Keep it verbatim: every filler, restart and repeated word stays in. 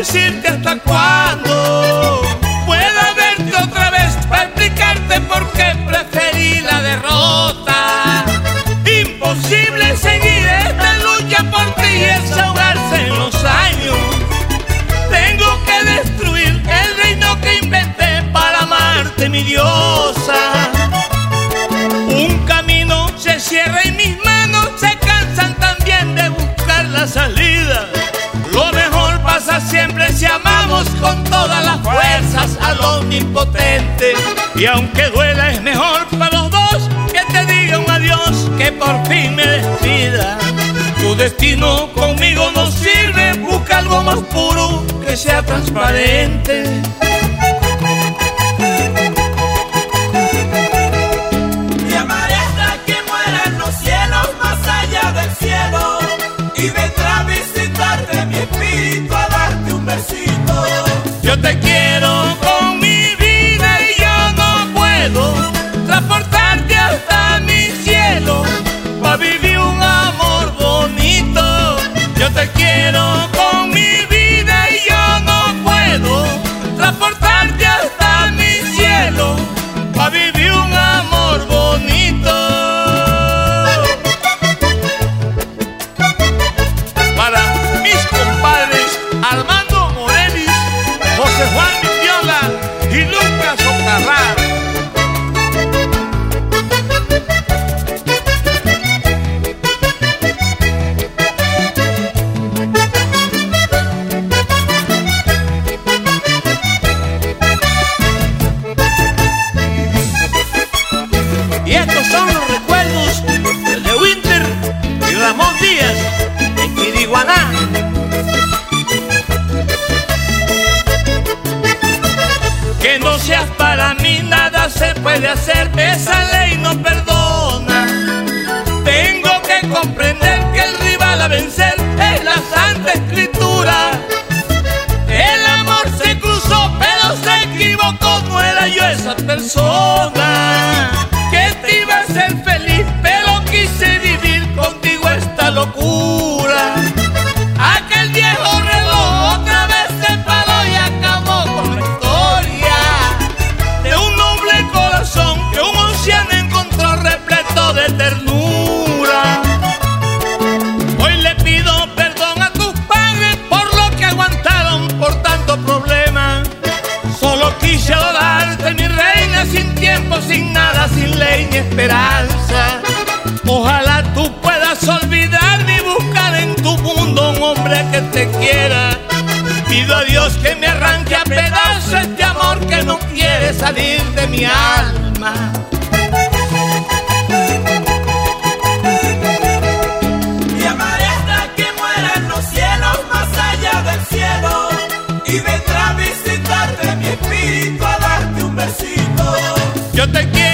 decirte hasta cuándo pueda verte otra vez para explicarte por qué preferí la derrota. Imposible seguir esta lucha por ti y desahogarse en los años. Tengo que destruir el reino que inventé para amarte, mi diosa. Un camino se cierra y mis manos se cansan también de buscar la salida. Lo mejor pasa siempre si amamos con todas las fuerzas al omnipotente. Y aunque duela es mejor para los dos que te diga un adiós, que por fin me despida. Tu destino conmigo no sirve, busca algo más puro que sea transparente. Te amaré hasta que muera en los cielos, más allá del cielo, y vendrá a visitarte mi espíritu a darte un besito. Yo te quiero con mi vida y yo no puedo transportarte hasta mi cielo para vivir un amor bonito. Yo te quiero con mi vida y yo no puedo transportarte hasta mi cielo para vivir un amor bonito. Para mis compadres Armando Morelis, José Juan Viola y Lucas Ocarrar. Y estos son los recuerdos de Winter y Ramón Díaz en Quiriguaná. Que no seas para mí, nada se puede hacer, esa ley no perdona. Tengo que comprender que el rival a vencer es la Santa Escritura. El amor se cruzó pero se equivocó, no era yo esa persona que te iba a hacer feliz, pero quise vivir contigo esta locura. Aquel viejo reloj otra vez se paró y acabó con la historia de un noble corazón que un anciano encontró repleto de ternura. Hoy le pido perdón a tus padres por lo que aguantaron por tanto problema. Solo quise adorarte, mi reina, sin tiempo, sin nada, sin ley ni esperanza. Ojalá tú puedas olvidarme y buscar en tu mundo un hombre que te quiera. Pido a Dios que me arranque a pedazos este amor que no quiere salir de mi alma. Te amaré hasta que muera en los cielos, más allá del cielo, y vendrá a visitarte mi espíritu a darte un besito. Yo te quiero